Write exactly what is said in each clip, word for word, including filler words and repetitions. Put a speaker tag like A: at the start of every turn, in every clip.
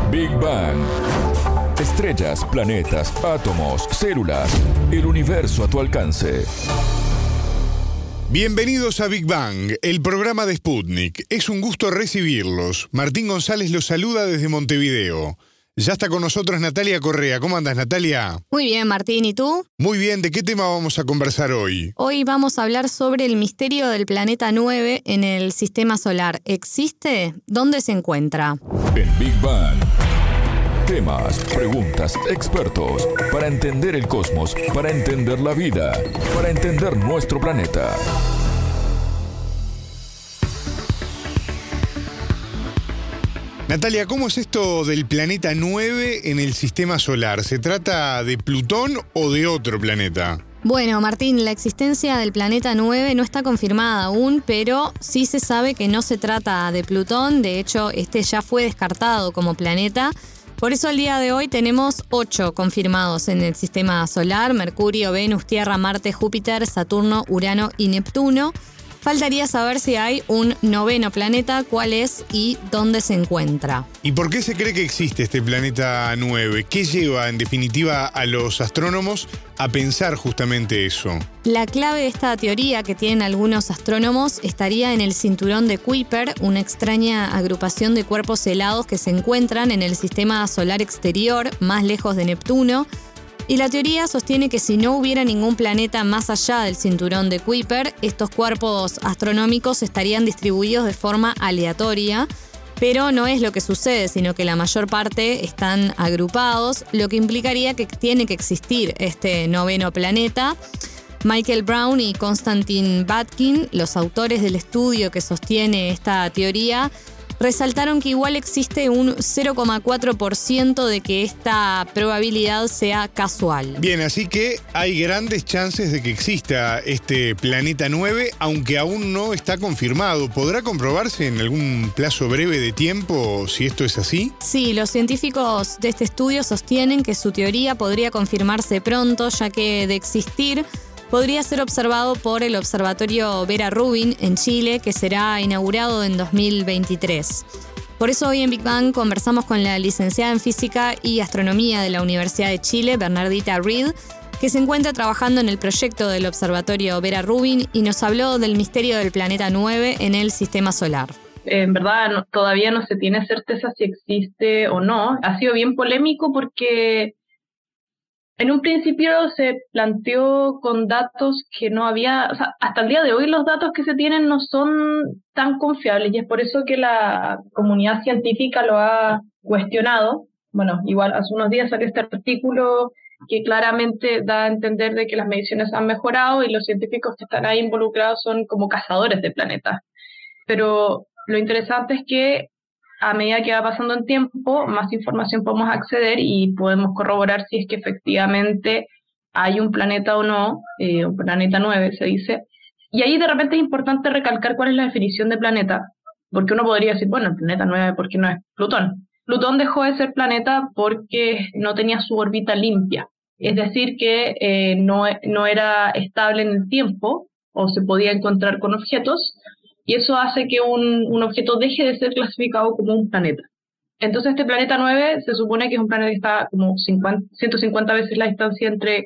A: Big Bang. Estrellas, planetas, átomos, células, el universo a tu alcance.
B: Bienvenidos a Big Bang, el programa de Sputnik. Es un gusto recibirlos. Martín González los saluda desde Montevideo. Ya está con nosotros Natalia Correa. ¿Cómo andas, Natalia?
C: Muy bien, Martín. ¿Y tú?
B: Muy bien. ¿De qué tema vamos a conversar hoy?
C: Hoy vamos a hablar sobre el misterio del planeta nueve en el Sistema Solar. ¿Existe? ¿Dónde se encuentra?
A: En Big Bang. Temas, preguntas, expertos, para entender el cosmos, para entender la vida, para entender nuestro planeta.
B: Natalia, ¿cómo es esto del planeta nueve en el Sistema Solar? ¿Se trata de Plutón o de otro planeta?
C: Bueno, Martín, la existencia del planeta nueve no está confirmada aún, pero sí se sabe que no se trata de Plutón. De hecho, este ya fue descartado como planeta. Por eso al día de hoy tenemos ocho confirmados en el Sistema Solar: Mercurio, Venus, Tierra, Marte, Júpiter, Saturno, Urano y Neptuno. Faltaría saber si hay un noveno planeta, cuál es y dónde se encuentra.
B: ¿Y por qué se cree que existe este planeta nueve? ¿Qué lleva, en definitiva, a los astrónomos a pensar justamente eso?
C: La clave de esta teoría que tienen algunos astrónomos estaría en el cinturón de Kuiper, una extraña agrupación de cuerpos helados que se encuentran en el sistema solar exterior, más lejos de Neptuno. Y la teoría sostiene que si no hubiera ningún planeta más allá del cinturón de Kuiper, estos cuerpos astronómicos estarían distribuidos de forma aleatoria, pero no es lo que sucede, sino que la mayor parte están agrupados, lo que implicaría que tiene que existir este noveno planeta. Michael Brown y Konstantin Batkin, los autores del estudio que sostiene esta teoría, resaltaron que igual existe un cero coma cuatro por ciento de que esta probabilidad sea casual.
B: Bien, así que hay grandes chances de que exista este planeta nueve, aunque aún no está confirmado. ¿Podrá comprobarse en algún plazo breve de tiempo si esto es así?
C: Sí, los científicos de este estudio sostienen que su teoría podría confirmarse pronto, ya que de existir podría ser observado por el Observatorio Vera Rubin en Chile, que será inaugurado en dos mil veintitrés. Por eso hoy en Big Bang conversamos con la licenciada en Física y Astronomía de la Universidad de Chile, Bernardita Reed, que se encuentra trabajando en el proyecto del Observatorio Vera Rubin y nos habló del misterio del planeta nueve en el Sistema Solar.
D: En verdad no, todavía no se tiene certeza si existe o no. Ha sido bien polémico porque en un principio se planteó con datos que no había, o sea, hasta el día de hoy los datos que se tienen no son tan confiables y es por eso que la comunidad científica lo ha cuestionado. Bueno, igual hace unos días salió este artículo que claramente da a entender de que las mediciones han mejorado y los científicos que están ahí involucrados son como cazadores de planetas. Pero lo interesante es que a medida que va pasando el tiempo, más información podemos acceder y podemos corroborar si es que efectivamente hay un planeta o no, eh, un planeta nueve se dice. Y ahí de repente es importante recalcar cuál es la definición de planeta, porque uno podría decir, bueno, el planeta nueve, ¿por qué no es Plutón? Plutón dejó de ser planeta porque no tenía su órbita limpia, es decir, que eh, no, no era estable en el tiempo o se podía encontrar con objetos, y eso hace que un, un objeto deje de ser clasificado como un planeta. Entonces este planeta nueve se supone que es un planeta que está como cincuenta, ciento cincuenta veces la distancia entre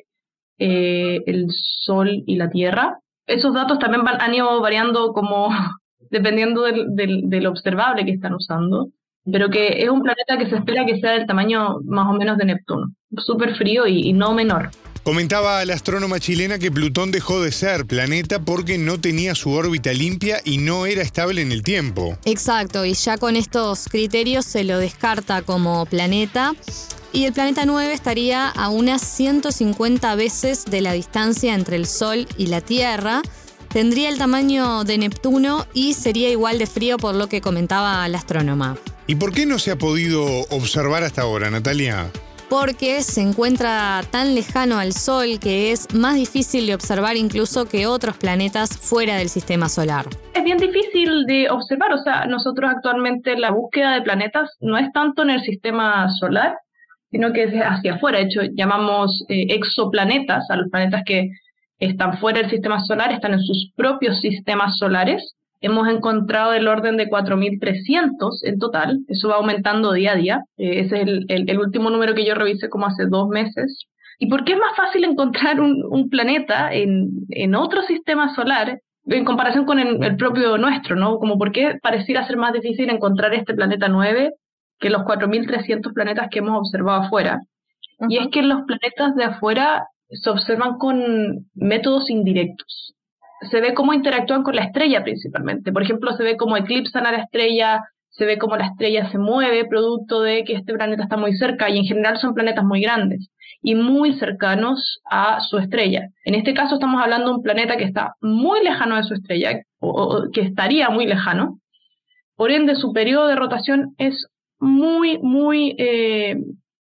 D: eh, el Sol y la Tierra. Esos datos también van, han ido variando como dependiendo del, del, del observable que están usando, pero que es un planeta que se espera que sea del tamaño más o menos de Neptuno, súper frío y, y no menor.
B: Comentaba la astrónoma chilena que Plutón dejó de ser planeta porque no tenía su órbita limpia y no era estable en el tiempo.
C: Exacto, y ya con estos criterios se lo descarta como planeta. Y el planeta nueve estaría a unas ciento cincuenta veces de la distancia entre el Sol y la Tierra. Tendría el tamaño de Neptuno y sería igual de frío, por lo que comentaba la astrónoma.
B: ¿Y por qué no se ha podido observar hasta ahora, Natalia?
C: Porque se encuentra tan lejano al Sol que es más difícil de observar incluso que otros planetas fuera del sistema solar.
D: Es bien difícil de observar, o sea, nosotros actualmente la búsqueda de planetas no es tanto en el sistema solar, sino que es hacia afuera. De hecho, llamamos eh, exoplanetas a los planetas que están fuera del sistema solar, están en sus propios sistemas solares, hemos encontrado el orden de cuatro mil trescientos en total, eso va aumentando día a día, eh, ese es el, el, el último número que yo revisé como hace dos meses. ¿Y por qué es más fácil encontrar un, un planeta en, en otro sistema solar en comparación con el, el propio nuestro, ¿no? Como por qué pareciera ser más difícil encontrar este planeta nueve que los cuatro mil trescientos planetas que hemos observado afuera. Uh-huh. Y es que los planetas de afuera se observan con métodos indirectos. Se ve cómo interactúan con la estrella principalmente. Por ejemplo, se ve cómo eclipsan a la estrella, se ve cómo la estrella se mueve producto de que este planeta está muy cerca, y en general son planetas muy grandes y muy cercanos a su estrella. En este caso estamos hablando de un planeta que está muy lejano de su estrella, o, o que estaría muy lejano. Por ende, su periodo de rotación es muy, muy eh,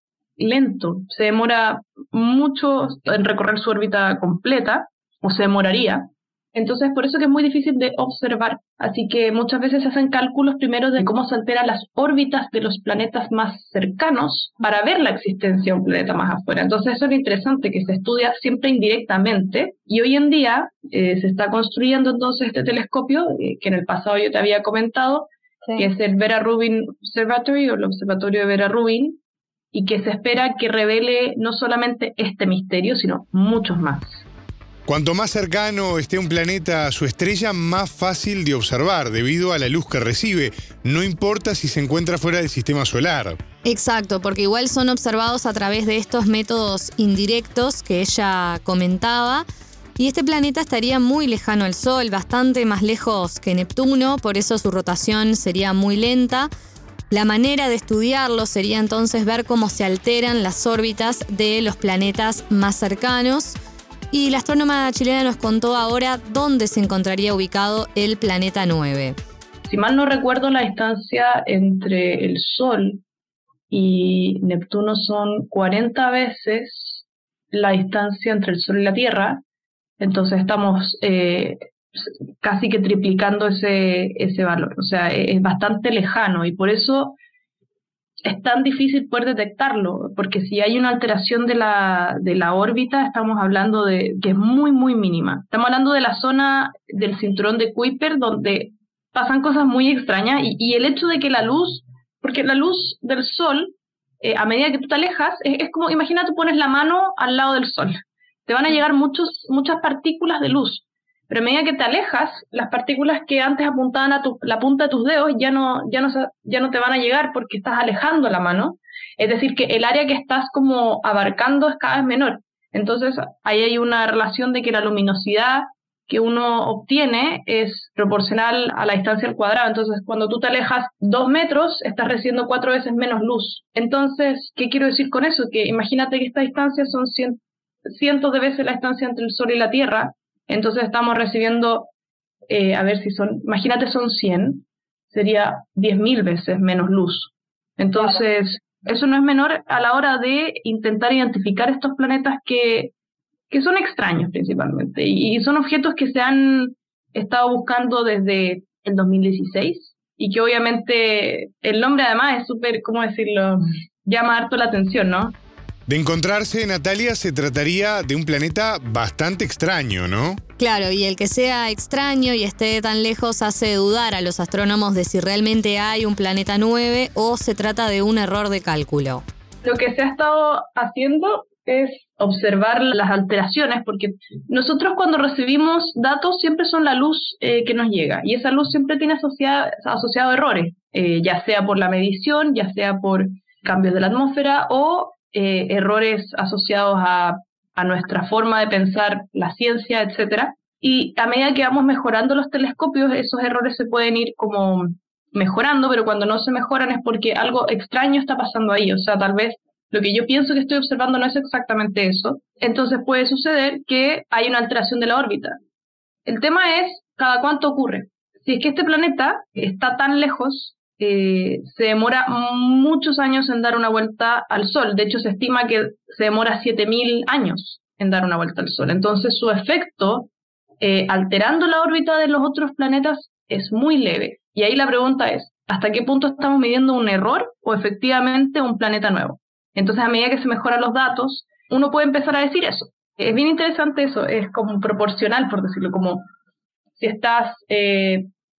D: lento. Se demora mucho en recorrer su órbita completa, o se demoraría. Entonces, por eso que es muy difícil de observar. Así que muchas veces se hacen cálculos primero de cómo se alteran las órbitas de los planetas más cercanos para ver la existencia de un planeta más afuera. Entonces, eso es lo interesante, que se estudia siempre indirectamente. Y hoy en día eh, se está construyendo entonces este telescopio, eh, que en el pasado yo te había comentado, sí, que es el Vera Rubin Observatory, o el Observatorio de Vera Rubin, y que se espera que revele no solamente este misterio, sino muchos más.
B: Cuanto más cercano esté un planeta a su estrella, más fácil de observar debido a la luz que recibe. No importa si se encuentra fuera del sistema solar.
C: Exacto, porque igual son observados a través de estos métodos indirectos que ella comentaba. Y este planeta estaría muy lejano al Sol, bastante más lejos que Neptuno, por eso su rotación sería muy lenta. La manera de estudiarlo sería entonces ver cómo se alteran las órbitas de los planetas más cercanos. Y la astrónoma chilena nos contó ahora dónde se encontraría ubicado el planeta nueve.
D: Si mal no recuerdo, la distancia entre el Sol y Neptuno son cuarenta veces la distancia entre el Sol y la Tierra. Entonces estamos eh, casi que triplicando ese, ese valor. O sea, es bastante lejano, y por eso es tan difícil poder detectarlo, porque si hay una alteración de la, de la órbita, estamos hablando de que es muy, muy mínima. Estamos hablando de la zona del cinturón de Kuiper, donde pasan cosas muy extrañas, y, y el hecho de que la luz, porque la luz del Sol, eh, a medida que tú te alejas, es, es como, imagina, tú pones la mano al lado del Sol. Te van a llegar muchos, muchas partículas de luz, pero a medida que te alejas, las partículas que antes apuntaban a tu, la punta de tus dedos ya no, ya, no, ya no te van a llegar porque estás alejando la mano. Es decir, que el área que estás como abarcando es cada vez menor. Entonces, ahí hay una relación de que la luminosidad que uno obtiene es proporcional a la distancia al cuadrado. Entonces, cuando tú te alejas dos metros, estás recibiendo cuatro veces menos luz. Entonces, ¿qué quiero decir con eso? Que imagínate que esta distancia son cien, cientos de veces la distancia entre el Sol y la Tierra. Entonces estamos recibiendo, eh, a ver si son, imagínate son cien, sería diez mil veces menos luz. Entonces, claro, eso no es menor a la hora de intentar identificar estos planetas que, que son extraños principalmente. Y, y son objetos que se han estado buscando desde el dos mil dieciséis, y que obviamente el nombre además es súper, ¿cómo decirlo?, llama harto la atención, ¿no?
B: De encontrarse, Natalia, se trataría de un planeta bastante extraño, ¿no?
C: Claro, y el que sea extraño y esté tan lejos hace dudar a los astrónomos de si realmente hay un planeta nueve o se trata de un error de cálculo.
D: Lo que se ha estado haciendo es observar las alteraciones, porque nosotros cuando recibimos datos siempre son la luz eh, que nos llega, y esa luz siempre tiene asociada, asociado errores, eh, ya sea por la medición, ya sea por cambios de la atmósfera o Eh, errores asociados a, a nuestra forma de pensar la ciencia, etcétera. Y a medida que vamos mejorando los telescopios, esos errores se pueden ir como mejorando, pero cuando no se mejoran es porque algo extraño está pasando ahí. O sea, tal vez lo que yo pienso que estoy observando no es exactamente eso. Entonces puede suceder que hay una alteración de la órbita. El tema es cada cuánto ocurre. Si es que este planeta está tan lejos, Eh, se demora muchos años en dar una vuelta al Sol. De hecho, se estima que se demora siete mil años en dar una vuelta al Sol. Entonces, su efecto, eh, alterando la órbita de los otros planetas, es muy leve. Y ahí la pregunta es, ¿hasta qué punto estamos midiendo un error o efectivamente un planeta nuevo? Entonces, a medida que se mejoran los datos, uno puede empezar a decir eso. Es bien interesante eso, es como proporcional, por decirlo, como si estás... Eh,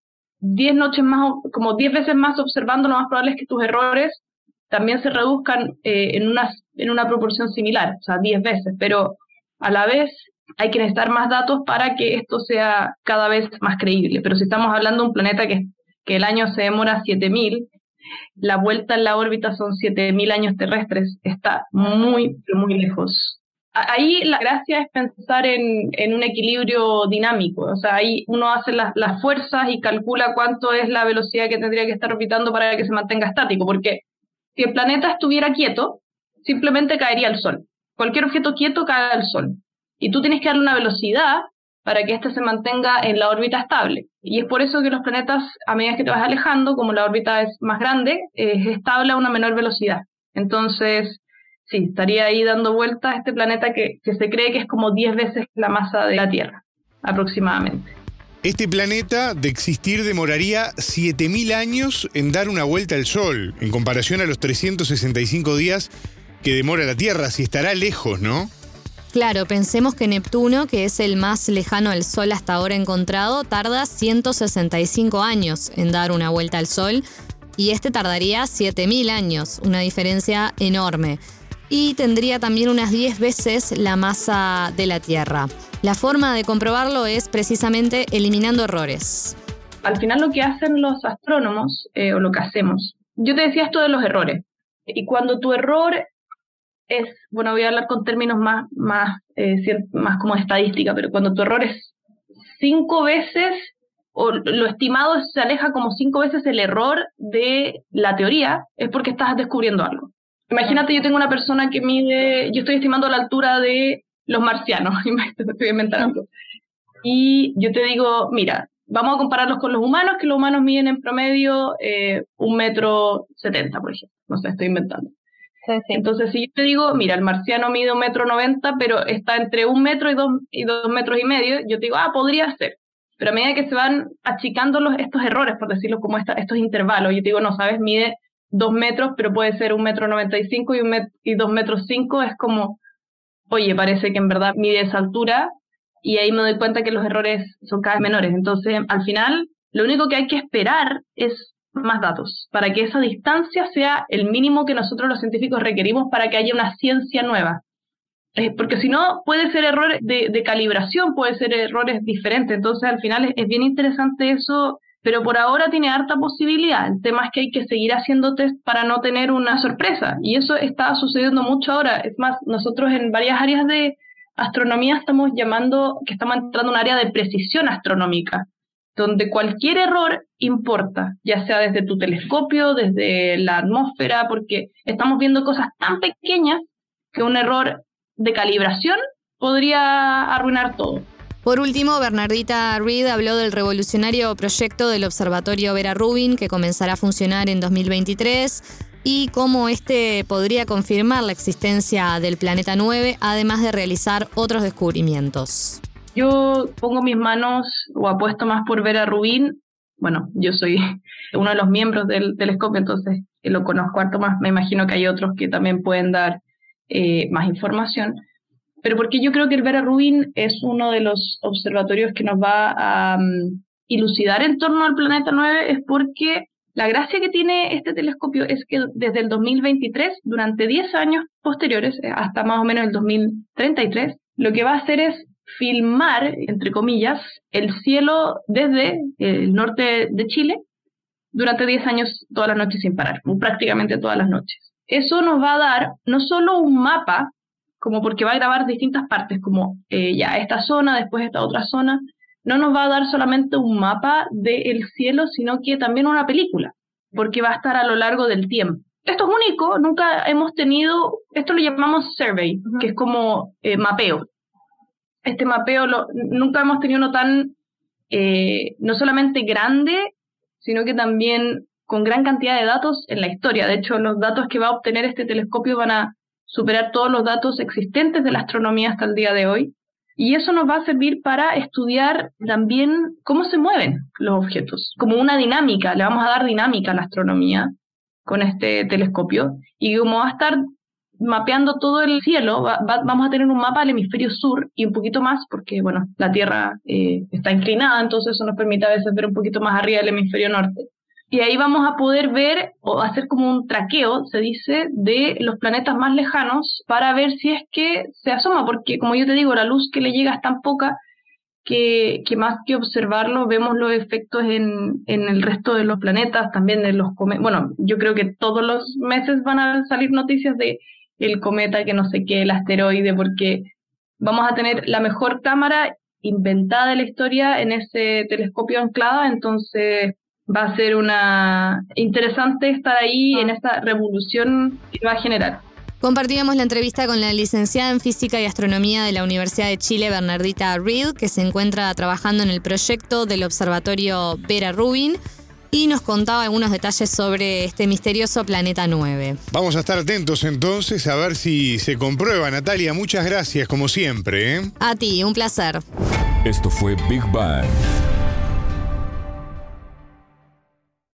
D: diez noches más, como diez veces más observando, lo más probable es que tus errores también se reduzcan eh, en, una, en una proporción similar, o sea, diez veces, pero a la vez hay que necesitar más datos para que esto sea cada vez más creíble. Pero si estamos hablando de un planeta que, que el año se demora siete mil, la vuelta en la órbita son siete mil años terrestres, está muy, muy lejos. Ahí la gracia es pensar en, en un equilibrio dinámico, o sea, ahí uno hace las, las fuerzas y calcula cuánto es la velocidad que tendría que estar orbitando para que se mantenga estático, porque si el planeta estuviera quieto, simplemente caería al Sol. Cualquier objeto quieto cae al Sol. Y tú tienes que darle una velocidad para que éste se mantenga en la órbita estable. Y es por eso que los planetas, a medida que te vas alejando, como la órbita es más grande, es estable a una menor velocidad. Entonces, sí, estaría ahí dando vueltas este planeta que, que se cree que es como diez veces la masa de la Tierra, aproximadamente.
B: Este planeta, de existir, demoraría siete mil años en dar una vuelta al Sol, en comparación a los trescientos sesenta y cinco días que demora la Tierra. Si estará lejos, ¿no?
C: Claro, pensemos que Neptuno, que es el más lejano al Sol hasta ahora encontrado, tarda ciento sesenta y cinco años en dar una vuelta al Sol y este tardaría siete mil años, una diferencia enorme. Y tendría también unas diez veces la masa de la Tierra. La forma de comprobarlo es precisamente eliminando errores.
D: Al final lo que hacen los astrónomos, eh, o lo que hacemos, yo te decía esto de los errores, y cuando tu error es, bueno, voy a hablar con términos más, más, eh, más como estadística, pero cuando tu error es cinco veces, o lo estimado se aleja como cinco veces el error de la teoría, es porque estás descubriendo algo. Imagínate, yo tengo una persona que mide, yo estoy estimando la altura de los marcianos, estoy inventando, y yo te digo, mira, vamos a compararlos con los humanos, que los humanos miden en promedio eh, un metro setenta, por ejemplo, no sé, estoy inventando.
E: Sí, sí.
D: Entonces, si yo te digo, mira, el marciano mide un metro noventa, pero está entre un metro y dos, y dos metros y medio, yo te digo, ah, podría ser. Pero a medida que se van achicando los, estos errores, por decirlo como esta, estos intervalos, yo te digo, no, sabes, mide dos metros, pero puede ser un metro noventa y cinco y, un met y dos metros cinco, es como, oye, parece que en verdad mide esa altura, y ahí me doy cuenta que los errores son cada vez menores. Entonces, al final, lo único que hay que esperar es más datos, para que esa distancia sea el mínimo que nosotros los científicos requerimos para que haya una ciencia nueva. Eh, porque si no, puede ser errores de, de calibración, puede ser errores diferentes. Entonces, al final es, es bien interesante eso, pero por ahora tiene harta posibilidad. El tema es que hay que seguir haciendo test para no tener una sorpresa, y eso está sucediendo mucho ahora. Es más, nosotros en varias áreas de astronomía estamos llamando, que estamos entrando en un área de precisión astronómica, donde cualquier error importa, ya sea desde tu telescopio, desde la atmósfera, porque estamos viendo cosas tan pequeñas que un error de calibración podría arruinar todo.
C: Por último, Bernardita Reed habló del revolucionario proyecto del Observatorio Vera Rubin, que comenzará a funcionar en dos mil veintitrés, y cómo este podría confirmar la existencia del planeta nueve, además de realizar otros descubrimientos.
D: Yo pongo mis manos, o apuesto más por Vera Rubin. Bueno, yo soy uno de los miembros del telescopio, entonces lo conozco harto más. Me imagino que hay otros que también pueden dar eh, más información. Pero porque yo creo que el Vera Rubin es uno de los observatorios que nos va a um, ilucidar en torno al planeta nueve, es porque la gracia que tiene este telescopio es que desde el dos mil veintitrés, durante diez años posteriores, hasta más o menos el dos mil treinta y tres, lo que va a hacer es filmar, entre comillas, el cielo desde el norte de Chile durante diez años, todas las noches sin parar, prácticamente todas las noches. Eso nos va a dar no solo un mapa, como porque va a grabar distintas partes, como eh, ya esta zona, después esta otra zona, no nos va a dar solamente un mapa del cielo, sino que también una película, porque va a estar a lo largo del tiempo. Esto es único, nunca hemos tenido, esto lo llamamos survey, uh-huh. que es como eh, mapeo. Este mapeo lo, nunca hemos tenido uno tan, eh, no solamente grande, sino que también con gran cantidad de datos en la historia. De hecho, los datos que va a obtener este telescopio van a superar todos los datos existentes de la astronomía hasta el día de hoy. Y eso nos va a servir para estudiar también cómo se mueven los objetos, como una dinámica. Le vamos a dar dinámica a la astronomía con este telescopio. Y como va a estar mapeando todo el cielo, va, va, vamos a tener un mapa del hemisferio sur y un poquito más, porque bueno, la Tierra eh, está inclinada, entonces eso nos permite a veces ver un poquito más arriba del hemisferio norte. Y ahí vamos a poder ver o hacer como un traqueo, se dice, de los planetas más lejanos para ver si es que se asoma, porque como yo te digo, la luz que le llega es tan poca que, que más que observarlo, vemos los efectos en, en el resto de los planetas, también de los cometas. Bueno, yo creo que todos los meses van a salir noticias de el cometa, que no sé qué, el asteroide, porque vamos a tener la mejor cámara inventada de la historia en ese telescopio anclado, entonces va a ser una interesante estar ahí en esta revolución que va a generar.
C: Compartíamos la entrevista con la licenciada en Física y Astronomía de la Universidad de Chile, Bernardita Reed, que se encuentra trabajando en el proyecto del Observatorio Vera Rubin, y nos contaba algunos detalles sobre este misterioso planeta nueve.
B: Vamos a estar atentos entonces a ver si se comprueba. Natalia, muchas gracias como siempre, ¿eh?
C: A ti, un placer.
A: Esto fue Big Bang.